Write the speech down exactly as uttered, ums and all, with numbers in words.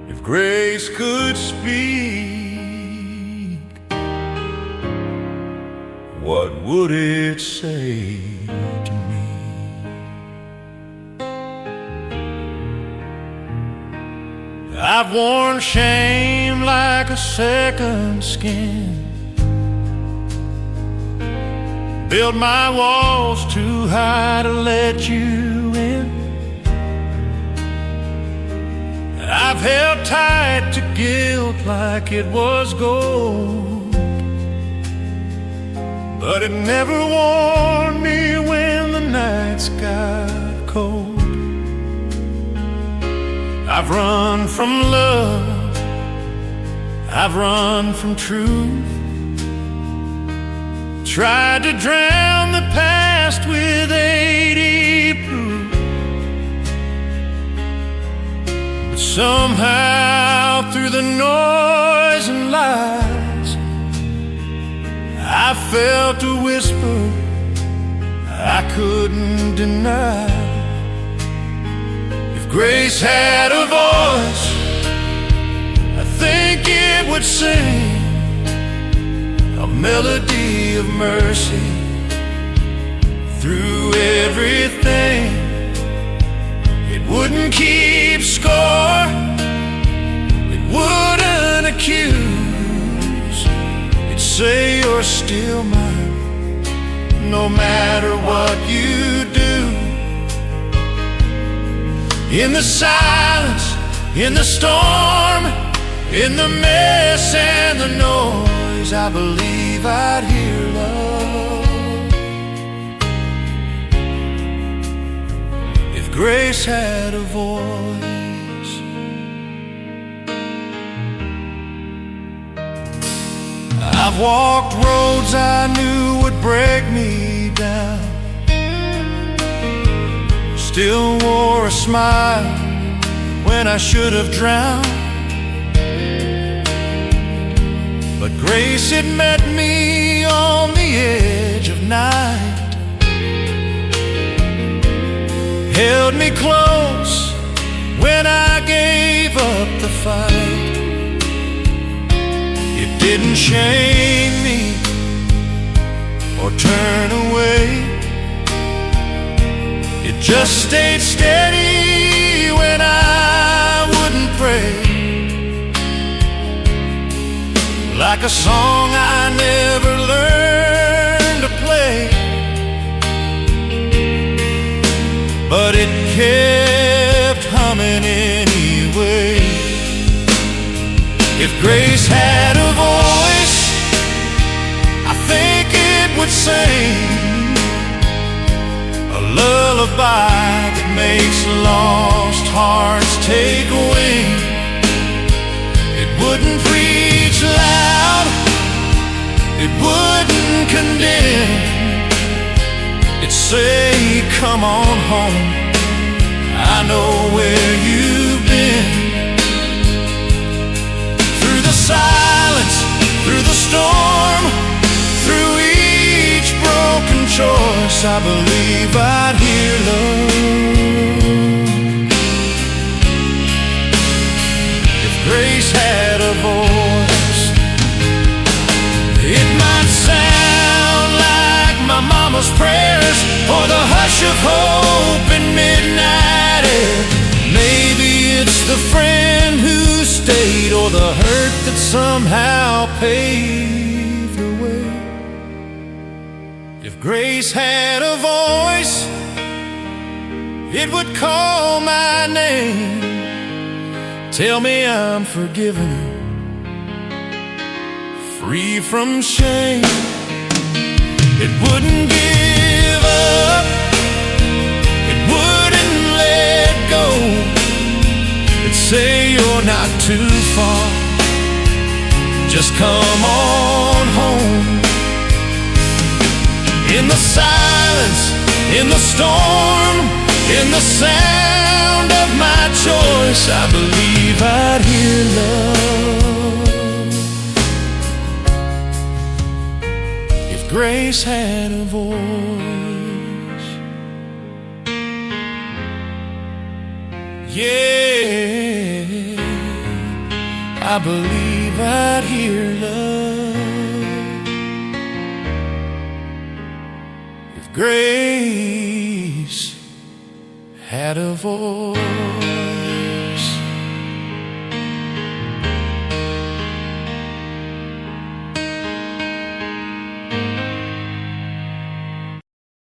If grace could speak, what would it say to me? I've worn shame like a second skin, built my walls too high to let you in. I've held tight to guilt like it was gold, but it never warned me when the nights got cold. I've run from love, I've run from truth, tried to drown the past with eighty proof, but somehow through the noise and lies I felt a whisper I couldn't deny. If grace had a voice, I think it would sing a melody of mercy through everything. It wouldn't keep score, it wouldn't accuse, it'd say you're still mine, no matter what you do. In the silence, in the storm, in the mess and the noise, I believe I'd hear love. If grace had a voice, I've walked roads I knew would break me down, still wore a smile when I should have drowned. But grace had met me on the edge of night, held me close when I gave up the fight. It didn't shame me or turn away, it just stayed steady when I wouldn't pray. Like a song I never learned to play, but it kept humming anyway. If grace had a voice, I think it would sing a lullaby that makes lost hearts take wing. It wouldn't preach loud, it wouldn't condemn, it'd say, come on home, I know where you've been. Through the silence, through the storm, through each broken choice, I believe I'd hear love. If grace had a voice, it might sound like my mama's prayers or the hush of hope in midnight air. Maybe it's the friend who stayed or the hurt that somehow paved the way. If grace had a voice, it would call my name, tell me I'm forgiven, free from shame. It wouldn't give up, it wouldn't let go, it'd say you're not too far, just come on home. In the silence, in the storm, in the sound of my choice, I believe I'd hear love. If grace had a voice, yeah. I believe I'd hear love if grace had a voice.